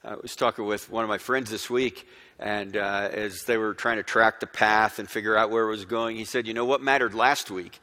I was talking with one of my friends this week, and as they were trying to track the path and figure out where it was going, he said, what mattered last week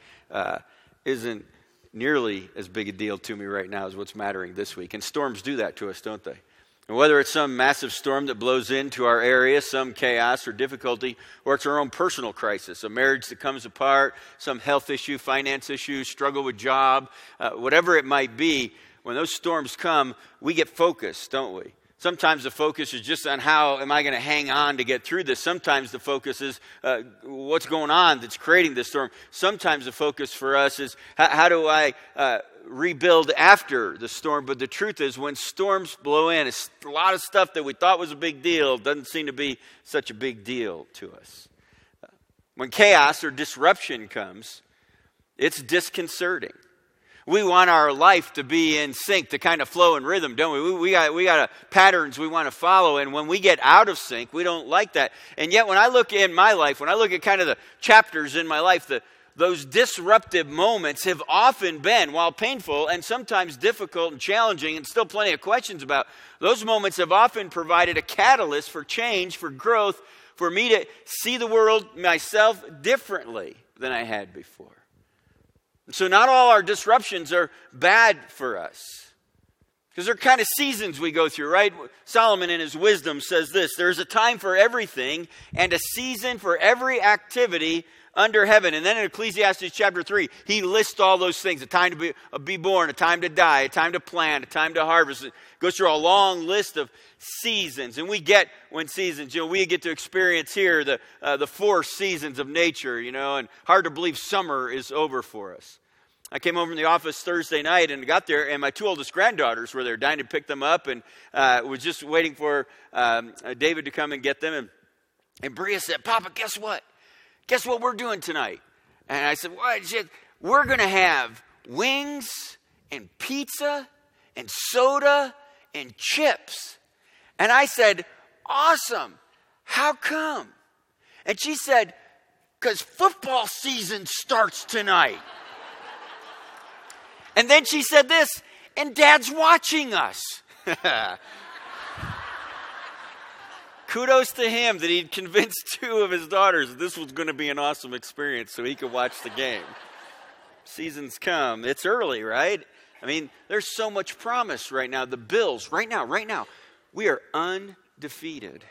isn't nearly as big a deal to me right now as what's mattering this week. And storms do that to us, don't they? And whether it's some massive storm that blows into our area, some chaos or difficulty, or it's our own personal crisis, a marriage that comes apart, some health issue, finance issue, struggle with job, whatever it might be, when those storms come, we get focused, don't we? Sometimes the focus is just on how am I going to hang on to get through this. Sometimes the focus is what's going on that's creating this storm. Sometimes the focus for us is how do I rebuild after the storm. But the truth is when storms blow in, it's a lot of stuff that we thought was a big deal doesn't seem to be such a big deal to us. When chaos or disruption comes, it's disconcerting. We want our life to be in sync, to kind of flow in rhythm, don't we? We got patterns we want to follow, and when we get out of sync, we don't like that. And yet when I look in my life, when I look at kind of the chapters in my life, those disruptive moments have often been, while painful and sometimes difficult and challenging and still plenty of questions about, those moments have often provided a catalyst for change, for growth, for me to see the world, myself, differently than I had before. So not all our disruptions are bad for us. Because they're kind of seasons we go through, right? Solomon in his wisdom says this: there's a time for everything and a season for every activity under heaven. And then in Ecclesiastes chapter 3, he lists all those things. A time to be born, a time to die, a time to plant, a time to harvest. It goes through a long list of seasons. And we get when seasons, we get to experience here the 4 seasons of nature, and hard to believe summer is over for us. I came home from the office Thursday night and got there, and my 2 oldest granddaughters were there. Dinah picked them up and was just waiting for David to come and get them. And Bria said, "Papa, guess what? Guess what we're doing tonight?" And I said, "What?" She said, "We're going to have wings and pizza and soda and chips." And I said, "Awesome. How come?" And she said, "Because football season starts tonight." And then she said this, "And Dad's watching us." Kudos to him that he'd convinced 2 of his daughters that this was going to be an awesome experience so he could watch the game. Seasons come. It's early, right? I mean, there's so much promise right now. The Bills, right now, we are undefeated.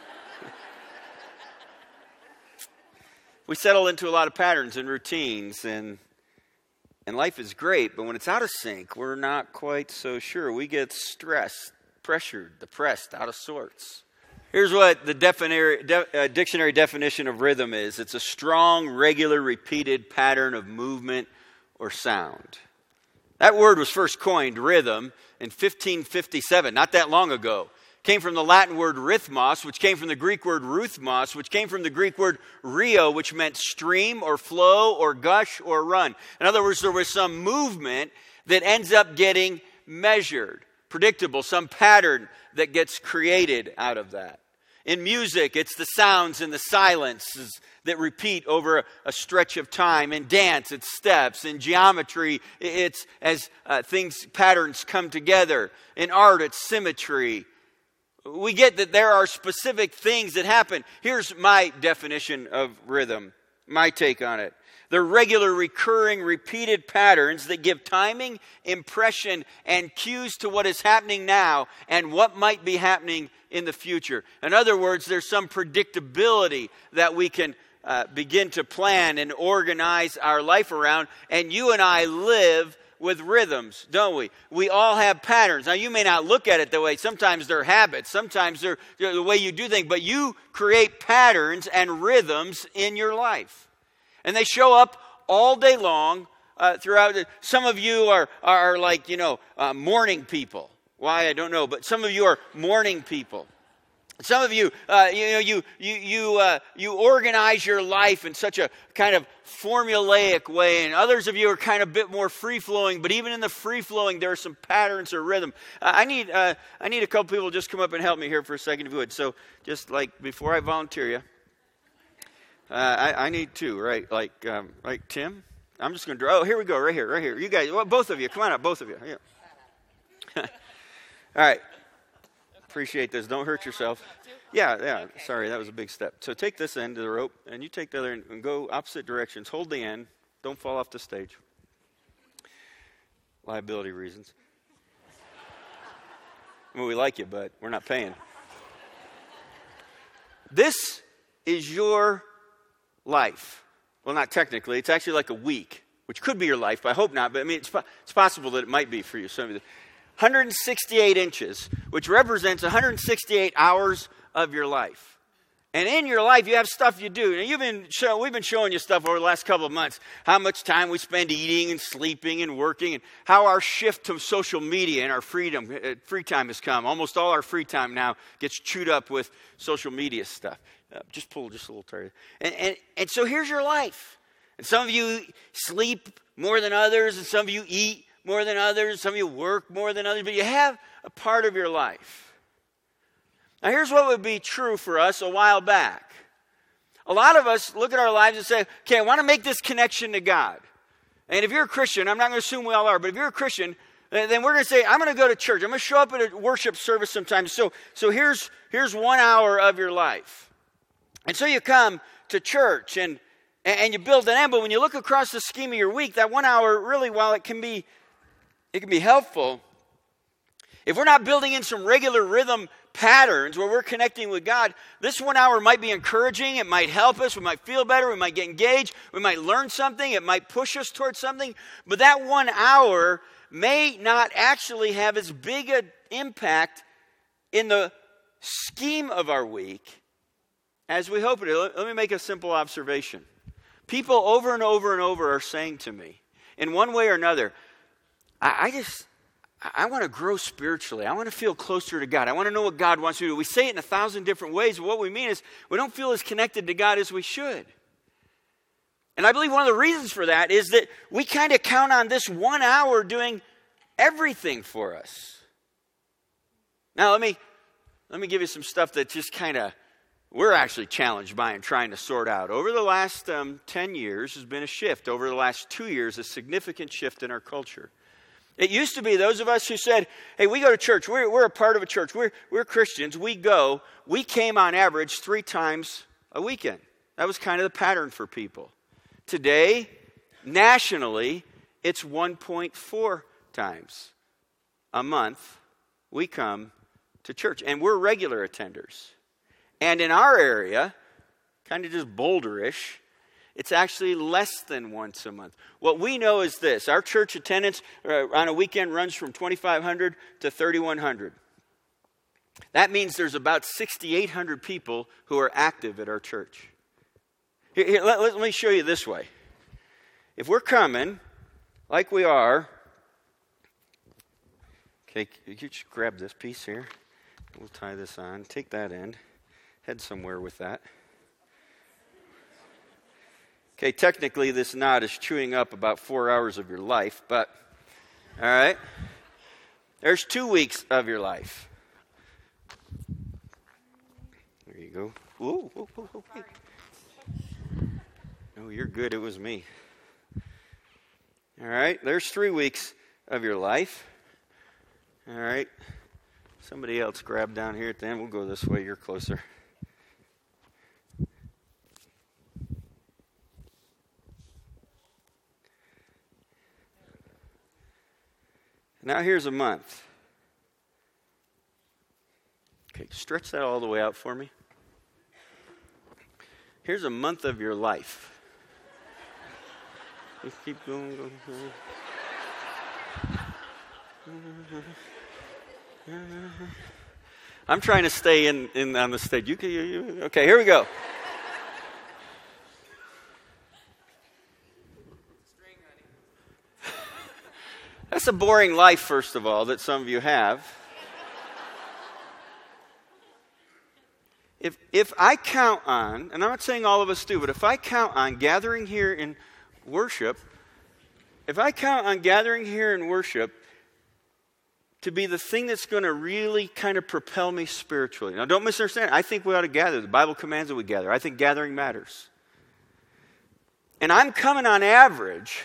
We settle into a lot of patterns and routines, and life is great, but when it's out of sync, we're not quite so sure. We get stressed, pressured, depressed, out of sorts. Here's what the dictionary definition of rhythm is. It's a strong, regular, repeated pattern of movement or sound. That word was first coined, rhythm, in 1557, not that long ago. Came from the Latin word rhythmos, which came from the Greek word ruthmos, which came from the Greek word rheo, which meant stream or flow or gush or run. In other words, there was some movement that ends up getting measured, predictable, some pattern that gets created out of that. In music, it's the sounds and the silences that repeat over a stretch of time. In dance, it's steps. In geometry, it's as patterns come together. In art, it's symmetry. We get that there are specific things that happen. Here's my definition of rhythm, my take on it. They're regular, recurring, repeated patterns that give timing, impression, and cues to what is happening now and what might be happening in the future. In other words, there's some predictability that we can begin to plan and organize our life around. And you and I live with rhythms, don't we? We all have patterns. Now, you may not look at it that way. Sometimes they're habits. Sometimes they're the way you do things. But you create patterns and rhythms in your life. And they show up all day long throughout. Some of you are like, morning people. Why, I don't know. But some of you are morning people. Some of you, you organize your life in such a kind of formulaic way, and others of you are kind of a bit more free-flowing. But even in the free-flowing, there are some patterns or rhythm. I need a couple people to just come up and help me here for a second, if you would. So, just like before I volunteer you, I need 2, right? Like Tim. I'm just going to draw. Oh, here we go, right here. You guys, both of you, come on up, both of you. Yeah. All right. Appreciate this. Don't hurt yourself. Yeah. Sorry, that was a big step. So take this end of the rope, and you take the other end and go opposite directions. Hold the end. Don't fall off the stage. Liability reasons. I mean, we like you, but we're not paying. This is your life. Well, not technically. It's actually like a week, which could be your life, but I hope not. But I mean, it's possible that it might be for you. So 168 inches, which represents 168 hours of your life. And in your life, you have stuff you do. Now, we've been showing you stuff over the last couple of months, how much time we spend eating and sleeping and working, and how our shift to social media and our free time has come. Almost all our free time now gets chewed up with social media stuff. Just pull just a little tighter. And so here's your life. And some of you sleep more than others, and some of you eat more than others, some of you work more than others, but you have a part of your life. Now, here's what would be true for us a while back. A lot of us look at our lives and say, okay, I want to make this connection to God. And if you're a Christian, I'm not going to assume we all are, but if you're a Christian, then we're going to say, I'm going to go to church. I'm going to show up at a worship service sometimes. So here's 1 hour of your life. And so you come to church and you build an end, but when you look across the scheme of your week, that 1 hour really, while it can be helpful, if we're not building in some regular rhythm patterns where we're connecting with God, this 1 hour might be encouraging. It might help us. We might feel better. We might get engaged. We might learn something. It might push us towards something. But that 1 hour may not actually have as big an impact in the scheme of our week as we hope it is. Let me make a simple observation. People over and over and over are saying to me, in one way or another, I want to grow spiritually. I want to feel closer to God. I want to know what God wants to do. We say it in 1,000 different ways, but what we mean is we don't feel as connected to God as we should. And I believe one of the reasons for that is that we kind of count on this 1 hour doing everything for us. Now, let me give you some stuff that just kind of we're actually challenged by and trying to sort out. Over the last 10 years, there's been a shift. Over the last 2 years, a significant shift in our culture. It used to be those of us who said, hey, we go to church. We're a part of a church. We're Christians. We go. We came on average 3 times a weekend. That was kind of the pattern for people. Today, nationally, it's 1.4 times a month we come to church. And we're regular attenders. And in our area, kind of just Boulderish, it's actually less than once a month. What we know is this. Our church attendance on a weekend runs from 2,500 to 3,100. That means there's about 6,800 people who are active at our church. Here, let me show you this way. If we're coming, like we are, okay, you just grab this piece here. We'll tie this on. Take that end. Head somewhere with that. Okay, technically this knot is chewing up about 4 hours of your life, but, all right, there's 2 weeks of your life. There you go. Whoa. No, you're good. It was me. All right, there's 3 weeks of your life. All right, somebody else grab down here at the end. We'll go this way. You're closer. Now here's a month. Okay, stretch that all the way out for me. Here's a month of your life. Just keep going. I'm trying to stay in on the stage. Okay, here we go. That's a boring life, first of all, that some of you have. If I count on, and I'm not saying all of us do, but if I count on gathering here in worship, to be the thing that's going to really kind of propel me spiritually. Now, don't misunderstand. I think we ought to gather. The Bible commands that we gather. I think gathering matters. And I'm coming on average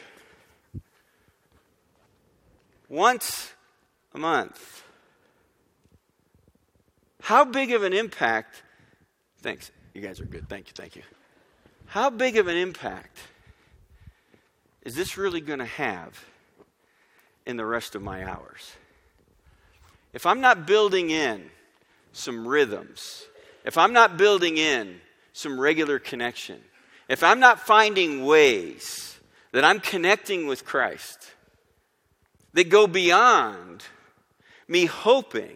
once a month. how big of an impact, thanks, you guys are good, thank you. How big of an impact is this really going to have in the rest of my hours? If I'm not building in some rhythms, if I'm not building in some regular connection, if I'm not finding ways that I'm connecting with Christ that go beyond me hoping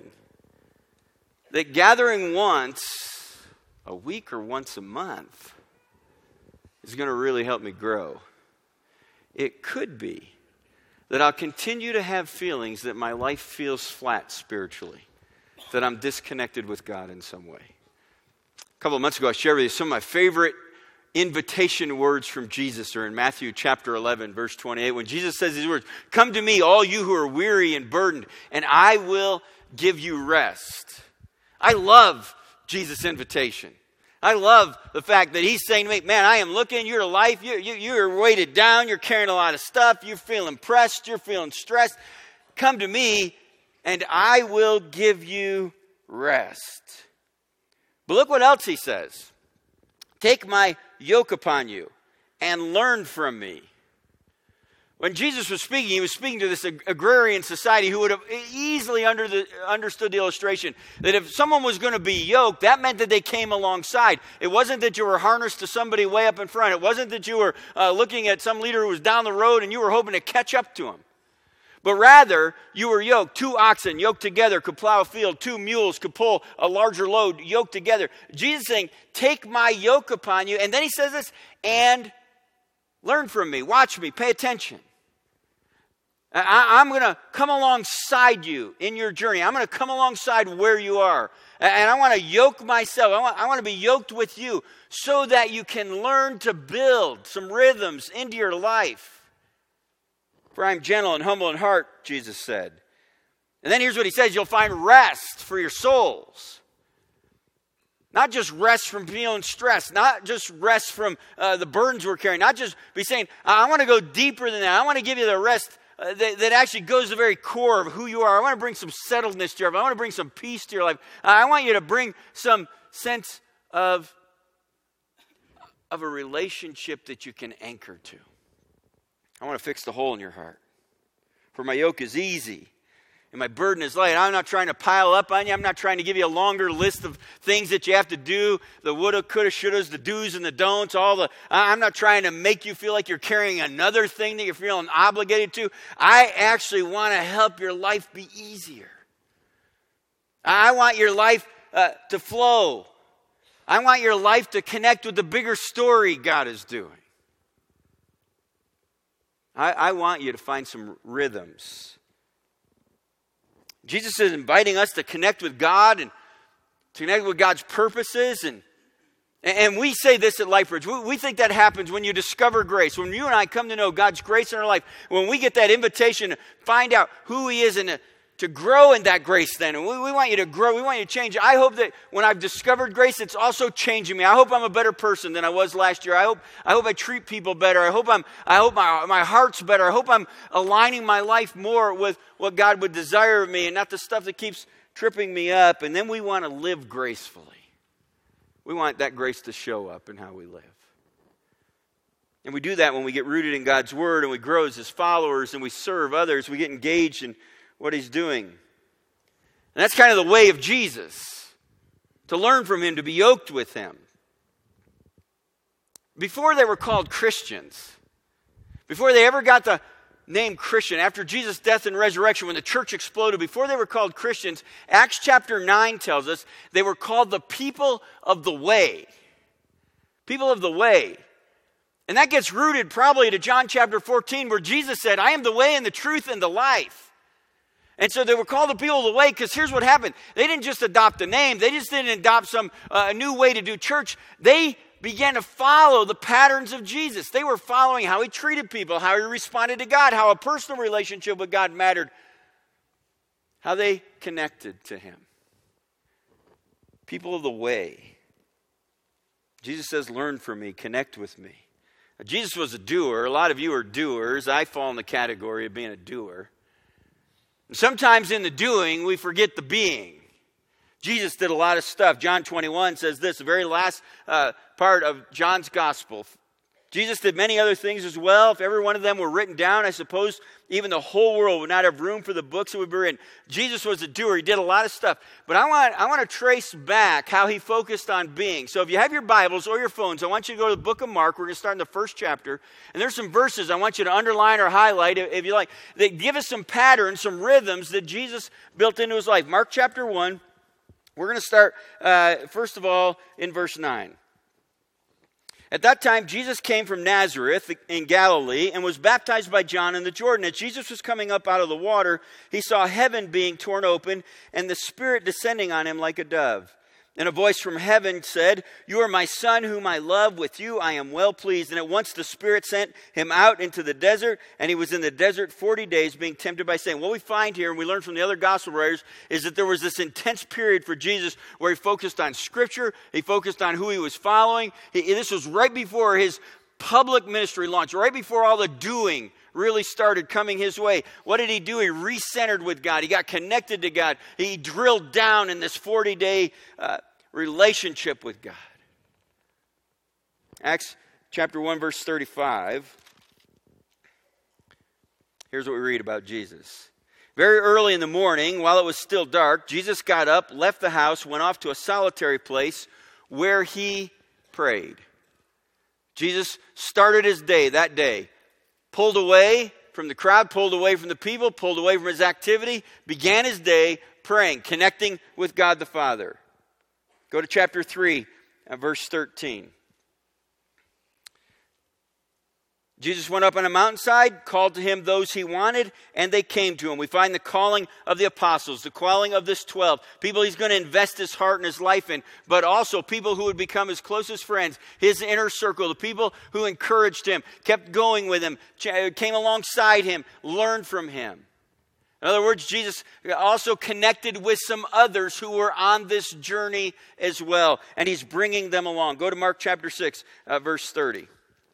that gathering once a week or once a month is going to really help me grow, it could be that I'll continue to have feelings that my life feels flat spiritually, that I'm disconnected with God in some way. A couple of months ago, I shared with you some of my favorite invitation words from Jesus are in Matthew chapter 11, verse 28. When Jesus says these words, "Come to me, all you who are weary and burdened, and I will give you rest." I love Jesus' invitation. I love the fact that he's saying to me, man, I am looking, you're life, you're weighted down, you're carrying a lot of stuff, you're feeling pressed, you're feeling stressed. Come to me, and I will give you rest. But look what else he says. Take my yoke upon you and learn from me. When Jesus was speaking, he was speaking to this agrarian society who would have easily understood the illustration that if someone was going to be yoked, that meant that they came alongside. It wasn't that you were harnessed to somebody way up in front. It wasn't that you were looking at some leader who was down the road and you were hoping to catch up to him. But rather, you were yoked. 2 oxen yoked together could plow a field. 2 mules could pull a larger load yoked together. Jesus saying, take my yoke upon you. And then he says this, and learn from me. Watch me. Pay attention. I'm going to come alongside you in your journey. I'm going to come alongside where you are. And I want to yoke myself. I want to be yoked with you so that you can learn to build some rhythms into your life. For I am gentle and humble in heart, Jesus said. And then here's what he says. You'll find rest for your souls. Not just rest from feeling stressed. Not just rest from the burdens we're carrying. Not just be saying, I want to go deeper than that. I want to give you the rest that actually goes to the very core of who you are. I want to bring some settledness to your life. I want to bring some peace to your life. I want you to bring some sense of a relationship that you can anchor to. I want to fix the hole in your heart. For my yoke is easy and my burden is light. I'm not trying to pile up on you. I'm not trying to give you a longer list of things that you have to do. The woulda, coulda, shouldas, the do's and the don'ts. I'm not trying to make you feel like you're carrying another thing that you're feeling obligated to. I actually want to help your life be easier. I want your life to flow. I want your life to connect with the bigger story God is doing. I want you to find some rhythms. Jesus is inviting us to connect with God and to connect with God's purposes. And we say this at LifeBridge. We think that happens when you discover grace. When you and I come to know God's grace in our life. When we get that invitation to find out who He is and to grow in that grace then. And we want you to grow. We want you to change. I hope that when I've discovered grace, it's also changing me. I hope I'm a better person than I was last year. I hope I treat people better. I hope my heart's better. I hope I'm aligning my life more with what God would desire of me and not the stuff that keeps tripping me up. And then we want to live gracefully. We want that grace to show up in how we live. And we do that when we get rooted in God's Word and we grow as His followers and we serve others. We get engaged in what He's doing. And that's kind of the way of Jesus, to learn from Him, to be yoked with Him. Before they were called Christians, before they ever got the name Christian, after Jesus' death and resurrection, when the church exploded, before they were called Christians, Acts chapter 9 tells us they were called the people of the way. People of the way. And that gets rooted probably to John chapter 14, where Jesus said, I am the way and the truth and the life. And so they were called the people of the way because here's what happened. They didn't just adopt a name. They just didn't adopt some new way to do church. They began to follow the patterns of Jesus. They were following how He treated people, how He responded to God, how a personal relationship with God mattered, how they connected to Him. People of the way. Jesus says, learn from me, connect with me. Now, Jesus was a doer. A lot of you are doers. I fall in the category of being a doer. Sometimes in the doing, we forget the being. Jesus did a lot of stuff. John 21 says this, the very last part of John's gospel. Jesus did many other things as well. If every one of them were written down, I suppose even the whole world would not have room for the books that would be written. Jesus was a doer. He did a lot of stuff. But I want to trace back how he focused on being. So if you have your Bibles or your phones, I want you to go to the book of Mark. We're going to start in the first chapter. And there's some verses I want you to underline or highlight, if you like, that give us some patterns, some rhythms that Jesus built into his life. Mark chapter 1. We're going to start, first of all, in verse 9. At that time, Jesus came from Nazareth in Galilee and was baptized by John in the Jordan. As Jesus was coming up out of the water, he saw heaven being torn open and the Spirit descending on him like a dove. And a voice from heaven said, "You are my Son whom I love. With you I am well pleased." And at once the Spirit sent him out into the desert, and he was in the desert 40 days being tempted by Satan. What we find here, and we learn from the other gospel writers, is that there was this intense period for Jesus where he focused on Scripture, he focused on who he was following. This was right before his public ministry launch, right before all the doing really started coming his way. What did he do? He recentered with God. He got connected to God. He drilled down in this 40-day relationship with God. Acts chapter 1, verse 35. Here's what we read about Jesus. Very early in the morning, while it was still dark, Jesus got up, left the house, went off to a solitary place where he prayed. Jesus started his day that day. Pulled away from the crowd, pulled away from the people, pulled away from his activity, began his day praying, connecting with God the Father. Go to chapter 3, verse 13. Jesus went up on a mountainside, called to him those he wanted, and they came to him. We find the calling of the apostles, the calling of this 12. People he's going to invest his heart and his life in, but also people who would become his closest friends, his inner circle, the people who encouraged him, kept going with him, came alongside him, learned from him. In other words, Jesus also connected with some others who were on this journey as well, and he's bringing them along. Go to Mark chapter 6, verse 30.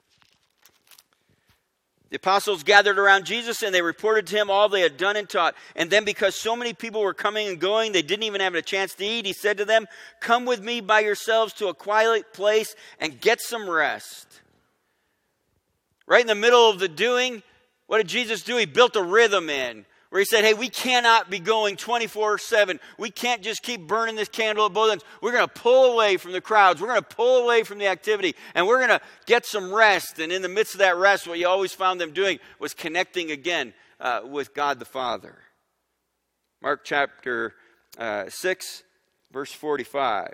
The apostles gathered around Jesus and they reported to him all they had done and taught. And then because so many people were coming and going, they didn't even have a chance to eat, he said to them, "Come with me by yourselves to a quiet place and get some rest." Right in the middle of the doing, what did Jesus do? He built a rhythm in where he said, hey, we cannot be going 24/7. We can't just keep burning this candle at both ends. We're going to pull away from the crowds. We're going to pull away from the activity. And we're going to get some rest. And in the midst of that rest, what you always found them doing was connecting again with God the Father. Mark chapter 6, verse 45.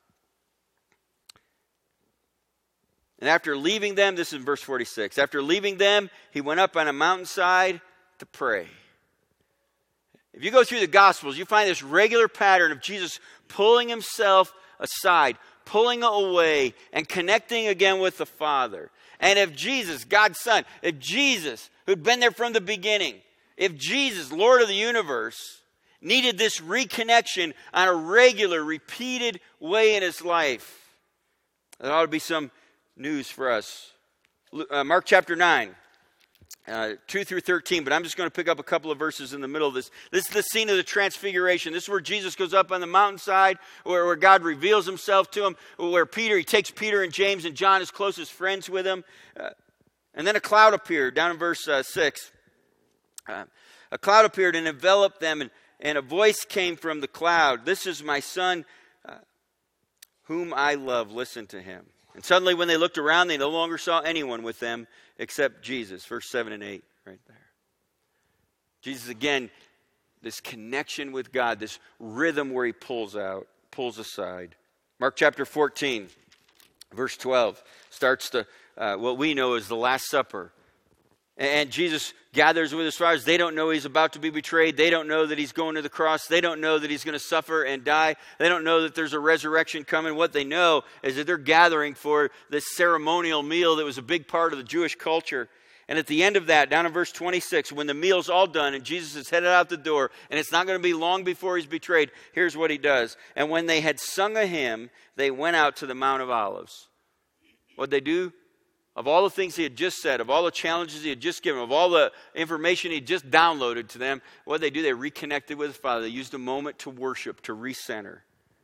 And after leaving them, this is verse 46. After leaving them, he went up on a mountainside to pray. If you go through the Gospels, you find this regular pattern of Jesus pulling himself aside, pulling away, and connecting again with the Father. And if Jesus, God's Son, if Jesus, who'd been there from the beginning, if Jesus, Lord of the universe, needed this reconnection on a regular, repeated way in his life, there ought to be some news for us. Mark chapter 9. 2 through 13, but I'm just going to pick up a couple of verses in the middle of this. This is the scene of the transfiguration. This is where Jesus goes up on the mountainside, where God reveals himself to him, where he takes Peter and James and John, his closest friends, with him. And then a cloud appeared, down in verse 6. A cloud appeared and enveloped them, and a voice came from the cloud. "This is my Son, whom I love. Listen to him." And suddenly when they looked around, they no longer saw anyone with them except Jesus. Verse 7 and 8 right there. Jesus, again, this connection with God, this rhythm where he pulls aside. Mark chapter 14, verse 12, starts what we know as the Last Supper. And Jesus gathers with his followers. They don't know he's about to be betrayed. They don't know that he's going to the cross. They don't know that he's going to suffer and die. They don't know that there's a resurrection coming. What they know is that they're gathering for this ceremonial meal that was a big part of the Jewish culture. And at the end of that, down in verse 26, when the meal's all done and Jesus is headed out the door, and it's not going to be long before he's betrayed, here's what he does. And when they had sung a hymn, they went out to the Mount of Olives. What'd they do? Of all the things he had just said, of all the challenges he had just given, of all the information he had just downloaded to them, what did they do? They reconnected with the Father. They used a moment to worship, to recenter.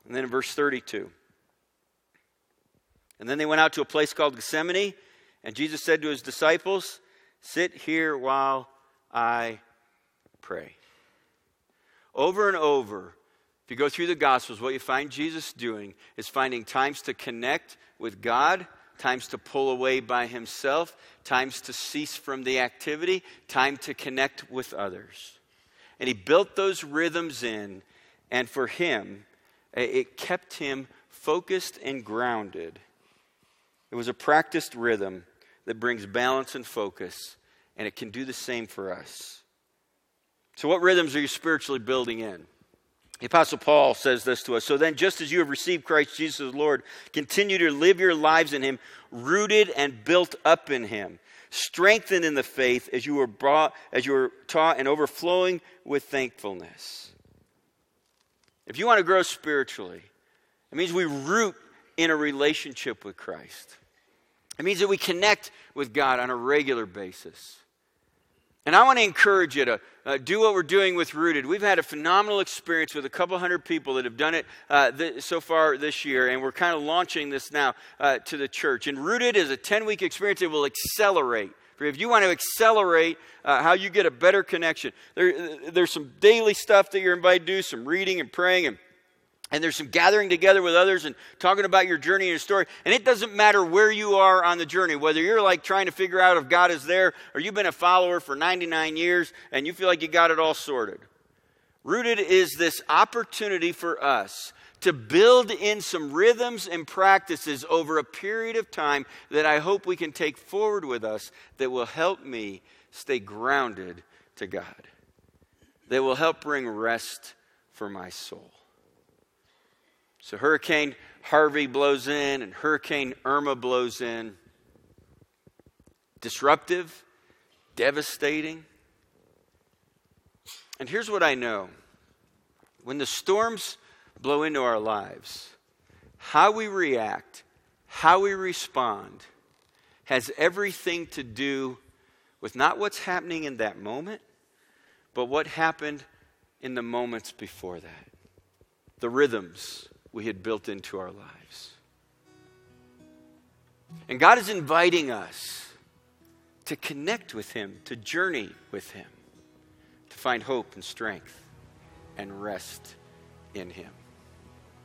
And then in verse 32. And then they went out to a place called Gethsemane, and Jesus said to his disciples, "Sit here while I pray." Over and over, if you go through the Gospels, what you find Jesus doing is finding times to connect with God, times to pull away by himself, times to cease from the activity, time to connect with others. And he built those rhythms in, and for him, it kept him focused and grounded. It was a practiced rhythm that brings balance and focus, and it can do the same for us. So what rhythms are you spiritually building in? The Apostle Paul says this to us. So then, just as you have received Christ Jesus as Lord, continue to live your lives in him, rooted and built up in him, strengthened in the faith as you were taught, and overflowing with thankfulness. If you want to grow spiritually, it means we root in a relationship with Christ. It means that we connect with God on a regular basis. And I want to encourage you to do what we're doing with Rooted. We've had a phenomenal experience with a couple hundred people that have done it so far this year, and we're kind of launching this now to the church. And Rooted is a 10-week experience that will accelerate. If you want to accelerate how you get a better connection, there's some daily stuff that you're invited to do, some reading and praying, and there's some gathering together with others and talking about your journey and your story. And it doesn't matter where you are on the journey, whether you're like trying to figure out if God is there or you've been a follower for 99 years and you feel like you got it all sorted. Rooted is this opportunity for us to build in some rhythms and practices over a period of time that I hope we can take forward with us that will help me stay grounded to God, that will help bring rest for my soul. So Hurricane Harvey blows in and Hurricane Irma blows in. Disruptive, devastating. And here's what I know. When the storms blow into our lives, how we react, how we respond, has everything to do with not what's happening in that moment, but what happened in the moments before that. The rhythms we had built into our lives. And God is inviting us to connect with him, to journey with him, to find hope and strength and rest in him.